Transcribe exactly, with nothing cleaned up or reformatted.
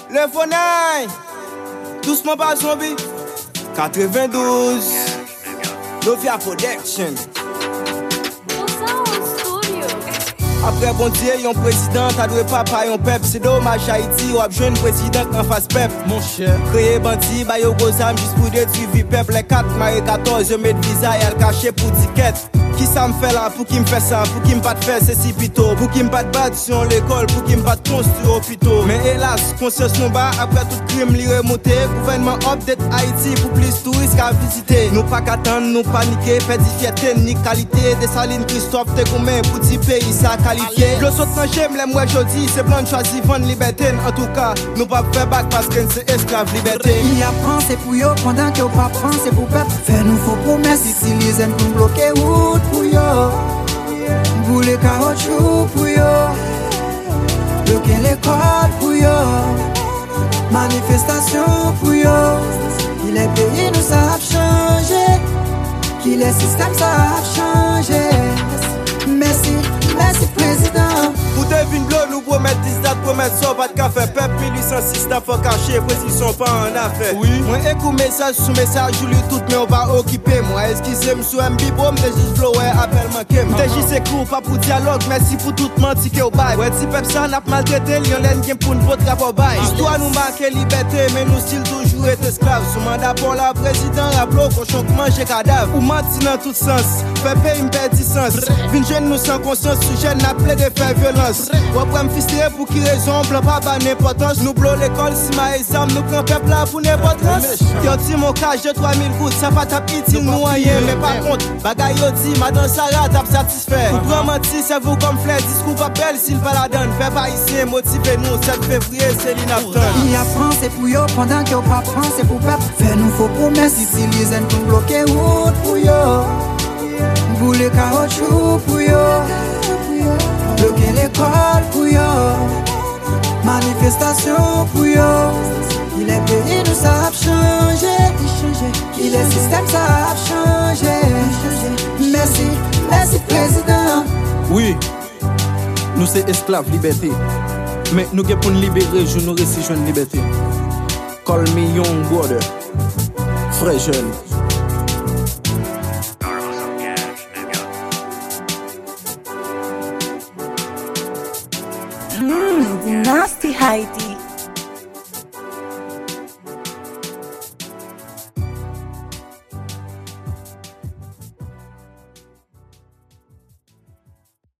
Le Fonaille, doucement pas zombie. quatre-vingt-douze, Novia Production. Après bon Dieu, yon président, t'as doué papa, yon pep. C'est dommage Haïti, ou a besoin de président en face pep. Mon cher, créé bandit, bah yo gros âme, juste pour détruire vie pep. Les quatre, marie quatorze, je mets de visa et elle caché pour ticket. Qui ça me fait là, pour qui me fait ça, pour qui me pas de faire c'est si pito. Pour qui me pas de battre sur l'école, pour qui me pas de construire hôpitaux. Mais hélas, conscience nous bat, après tout crime li remonté. Gouvernement update Haïti pour plus touristes qu'à visiter. Nous pas qu'attendre, nous paniquer, perdre fierté, ni qualité. Dessalines Christophe, t'es combien, petit pays, ça qualifié. Le saut sans j'aime, les moi jeudi, c'est blanc choisi, vendre liberté. En tout cas, nous pas faire bac parce que c'est esclave liberté. Il a pensé pour yo, pendant que yo pas pensé pour peuple. Faire nous faux promesses, utilisez pour bloquer route. Pour yo, boule caoutchouc pour yo, bloquer l'école pour yo, manifestation pour yo. Qu'il est pays nous ça a changé, qu'il est système ça a changé. Merci, merci président. Pour devine bleu, nous promettons dix dates, promettons ça, pas de café. Pep mille huit cent six, t'as fait caché, précision pas en affaire. Oui. Moi, écoute message sous message, je lis tout, mais on va occuper. Moi, excusez-moi, sur un bibom, t'es juste flower, appelle manqué. T'es juste écoute, pas pour dialogue, merci pour tout menti que au bail. Ouais, si pep ça n'a maltraité, l'yon l'aine game pour une vote rapport bail. Histoire nous marque liberté, mais nous style toujours être esclaves. Sous mandat pour la président, rappelons qu'on chante manger cadavre. Ou menti dans tout sens, fait payer une perte sens. Vine jeune nous sans conscience, sous jeune n'appelé de faire violence. Ou après me fister pour qui raison, blanc pas pas n'importance. Nous blot l'école, si ma exam, nous prend peuple là pour n'importe quoi. Yo ti mon cash de trois mille gouttes, ça pas tap utile nous rien. Mais par contre, bagay yo ti, madame Sarah tap satisfait. Ou grand menti, c'est vous comme fleur, discours pas belle s'il va la donne. Fait pas ici, motivez nous, sept février, c'est l'inaptant. Il a pensé pour yo, pendant que yo pas pensé pour peuple. Faire nous faux promesses, utilisez pour bloquer route pour yo, boule caoutchouc pour yo, bloquer l'école pour yo, manifestation pour yo. Il est pays nous ça a changé, il est système ça a changé. Merci, merci président. Oui, nous c'est esclaves liberté, mais nous qui pour nous libérer, je nous récits une liberté. Call me young brother, frère jeune. Mmm, nasty Haiti.